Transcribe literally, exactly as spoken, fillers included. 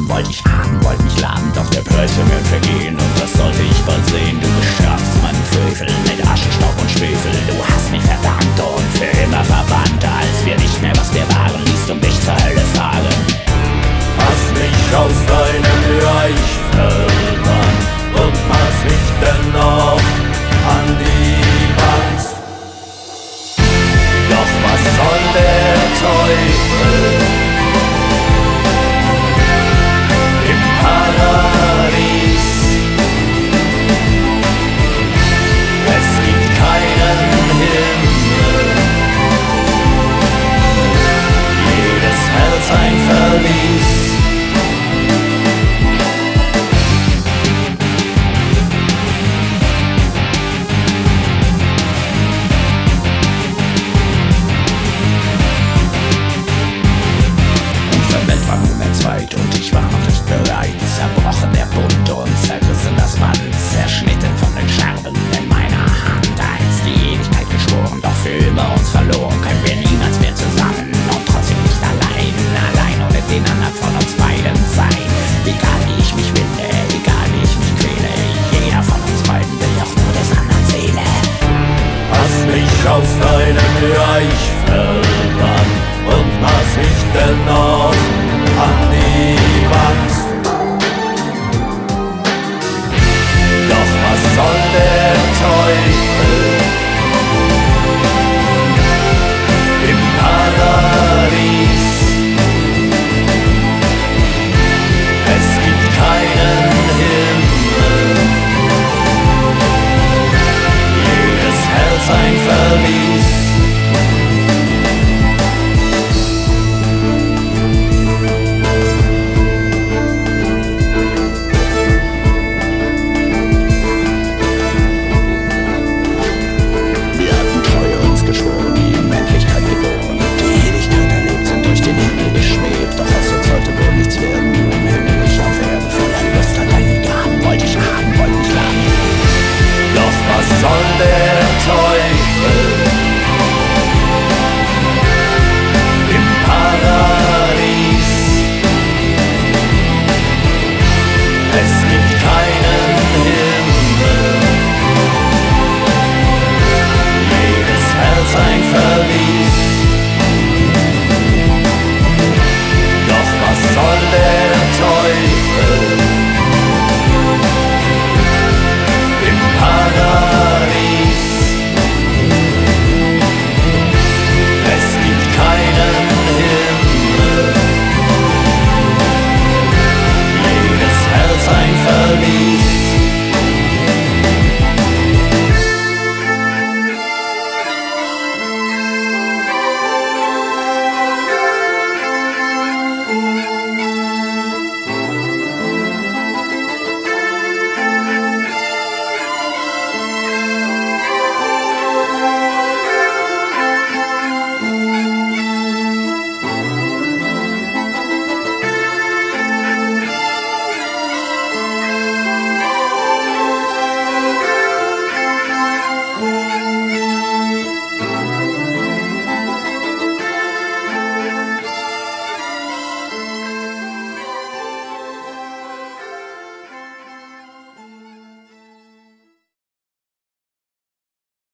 wollte ich haben, wollte mich laden, doch der Preis für mir vergehen. Und das sollte ich bald sehen. Du bestrafst meinen Frevel mit Asche, Staub und Schwefel. Du hast mich verdammt und für immer verbannt. Als wir nicht mehr was wir waren, ließt du mich zur Hölle fahren. Hast mich aus deinem Reich verbannt und machst mich dennoch an die Wand. Doch was soll der Teufel im Paradies? Es gibt keinen Himmel, jedes Herz ein Verlies. Und ich war noch nicht bereit. Zerbrochen der Bund und zerrissen das Band, zerschnitten von den Scherben in meiner Hand. Einst die Ewigkeit geschworen, doch für immer uns verloren. Können wir niemals mehr zusammen und trotzdem nicht allein. Allein ohne den anderen von uns beiden sein. Egal wie ich mich winde, egal wie ich mich quäle, jeder von uns beiden will auch nur des anderen Seele. Hast mich aus deinem Reich verloren